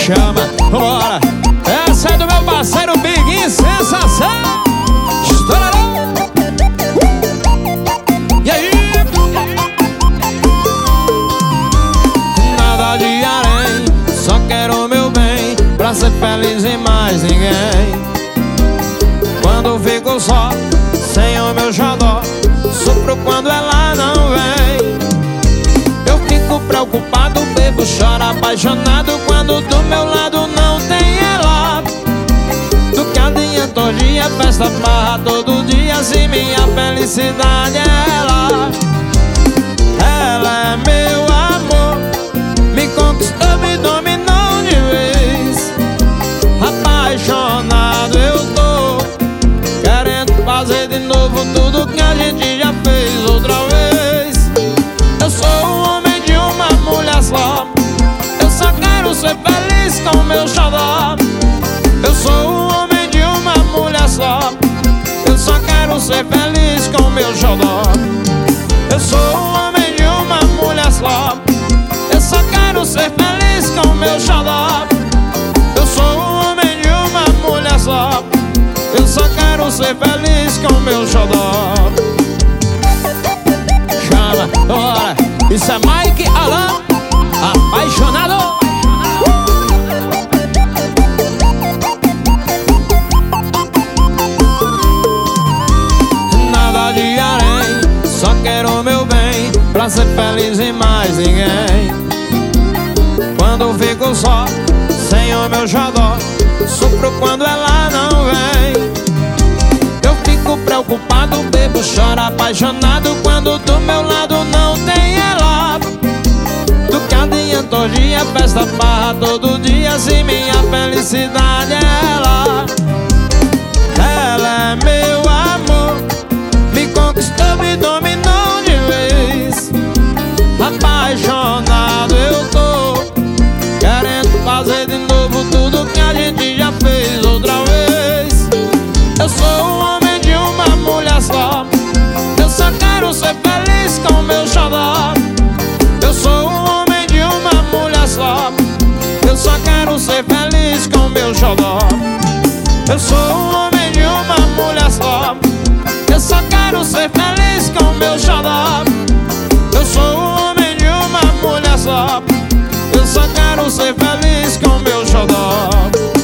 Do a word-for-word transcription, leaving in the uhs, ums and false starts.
Chama, vambora. Essa é do meu parceiro Biguinho, sensação. Estourarão. E aí? Nada de harém, só quero o meu bem, pra ser feliz e mais ninguém. Quando fico só, sem o meu xodó, sofro quando ela não vem. Eu fico preocupado, bebo, choro apaixonado, quando do meu lado não tem ela. Do que adianta hoje é festa, farra todo dia, se minha felicidade é ela. Ela é meu amor, me conquistou, me dominou de vez. Apaixonado eu tô, querendo fazer de novo tudo que a gente já fez outra vez. Eu sou o homem de uma mulher só, eu só quero ser feliz com o meu xodó. Eu sou o homem de uma mulher só, eu só quero ser feliz com o meu xodó. Eu sou o homem de uma mulher só, eu só quero ser feliz com o meu xodó. Eu sou o homem de uma mulher só, eu só quero ser feliz com o meu xodó. Chama, bora. Isso é Mike Alan, apaixonado. Nada de harém, só quero o meu bem, pra ser feliz e mais ninguém. Quando fico só, sem o meu xodó, sofro quando ela não vem. Eu fico preocupado, bebo, choro apaixonado, quando do meu lado não tem ela. Do que adianta hoje é festa, farra todo dia, se minha felicidade é ela. Ela é meu amor, me conquistou, me dominou de vez. Apaixonado eu tô, querendo fazer de novo tudo que a gente já fez outra vez. Eu sou o homem de uma mulher só, eu só quero ser feliz com o meu xodó. Eu sou o homem de uma mulher só, eu só quero ser feliz com o meu xodó. Eu sou o homem de uma mulher só, eu só quero ser feliz com o meu xodó. Eu sou o homem de uma mulher só, eu só quero ser feliz com o meu xodó.